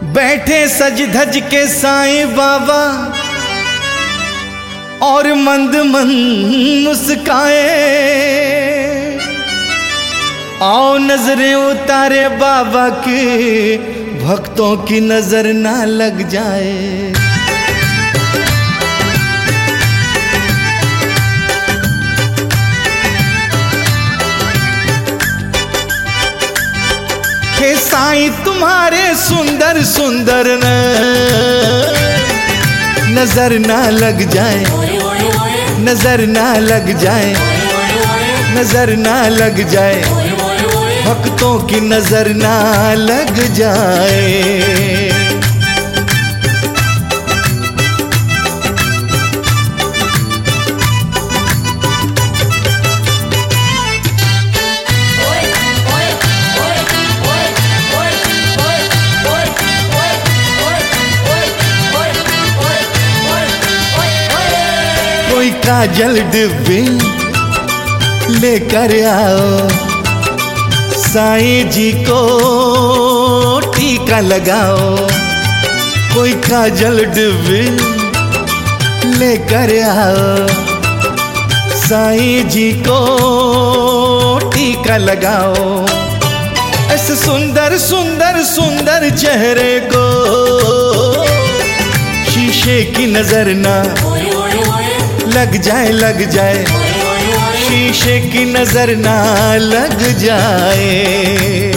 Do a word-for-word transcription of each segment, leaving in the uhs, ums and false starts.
बैठे सज धज के साईं बाबा और मंद मंद मुस्काए। आओ नजरें उतारे बाबा की, भक्तों की नजर ना लग जाए। हे साईं तुम्हारे सुंदर सुंदर न नजर ना लग जाए, नजर ना लग जाए, नजर ना लग जाए, भक्तों की नजर ना लग जाए। कोई काजल डिब्बी लेकर आओ, साईं जी को टीका लगाओ। कोई काजल डिब्बी लेकर आओ, साईं जी को टीका लगाओ। ऐसे सुंदर सुंदर सुंदर चेहरे को शीशे की नजर ना लग जाए, लग जाए, शीशे की नजर ना लग जाए।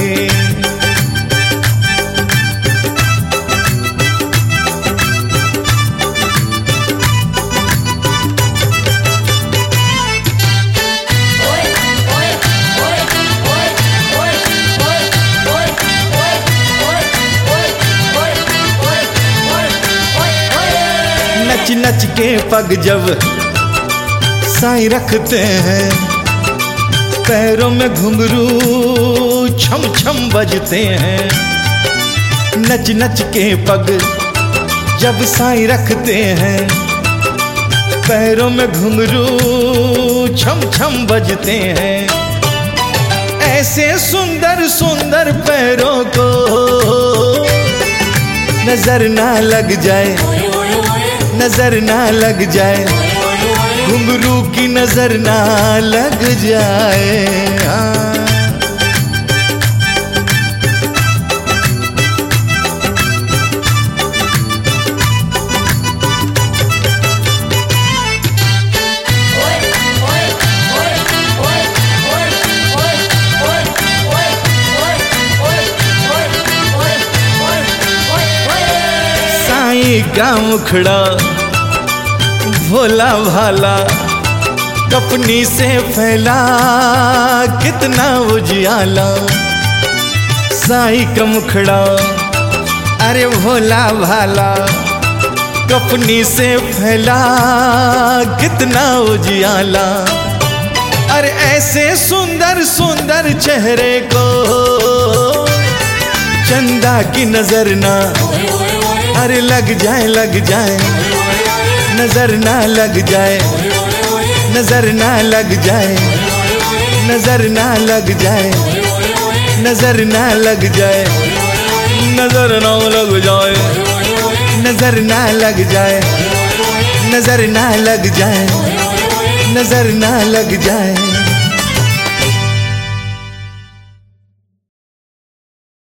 नच नच के पग जब साईं रखते हैं, पैरों में घुंघरू छम छम बजते हैं। नच नच के पग जब साईं रखते हैं, पैरों में घुंघरू छम छम बजते हैं। ऐसे सुंदर सुंदर पैरों को नजर ना लग जाए, नजर ना लग जाए, घुंघरू की नजर ना लग जाए। हाँ। साईं का मुखड़ा भोला भाला, कपनी से फैला कितना उजियाला। साईं का मुखड़ा अरे भोला भाला, कपनी से फैला कितना उजियाला। अरे ऐसे सुंदर सुंदर चेहरे को चंदा की नजर ना अरे लग जाए, लग जाए, नजर ना लग जाए, नजर ना लग जाए, नजर ना लग जाए, नजर ना लग जाए, नजर ना लग जाए, नजर ना लग जाए, नजर ना लग जाए, नजर ना लग जाए।